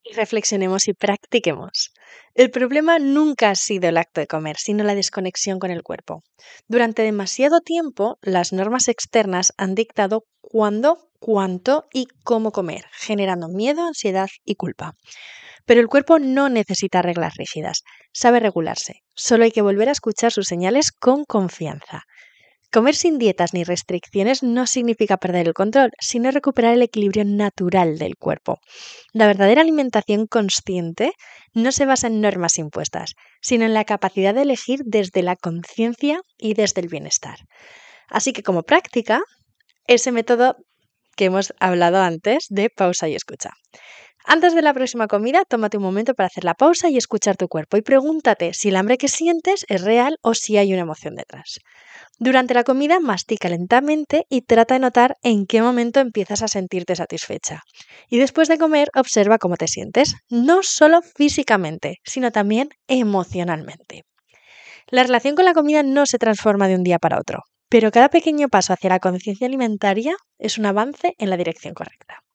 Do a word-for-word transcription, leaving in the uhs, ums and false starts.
Y reflexionemos y practiquemos. El problema nunca ha sido el acto de comer, sino la desconexión con el cuerpo. Durante demasiado tiempo, las normas externas han dictado cuándo, cuánto y cómo comer, generando miedo, ansiedad y culpa. Pero el cuerpo no necesita reglas rígidas, sabe regularse. Solo hay que volver a escuchar sus señales con confianza. Comer sin dietas ni restricciones no significa perder el control, sino recuperar el equilibrio natural del cuerpo. La verdadera alimentación consciente no se basa en normas impuestas, sino en la capacidad de elegir desde la conciencia y desde el bienestar. Así que como práctica, ese método que hemos hablado antes de pausa y escucha. Antes de la próxima comida, tómate un momento para hacer la pausa y escuchar tu cuerpo y pregúntate si el hambre que sientes es real o si hay una emoción detrás. Durante la comida, mastica lentamente y trata de notar en qué momento empiezas a sentirte satisfecha. Y después de comer, observa cómo te sientes, no solo físicamente, sino también emocionalmente. La relación con la comida no se transforma de un día para otro, pero cada pequeño paso hacia la conciencia alimentaria es un avance en la dirección correcta.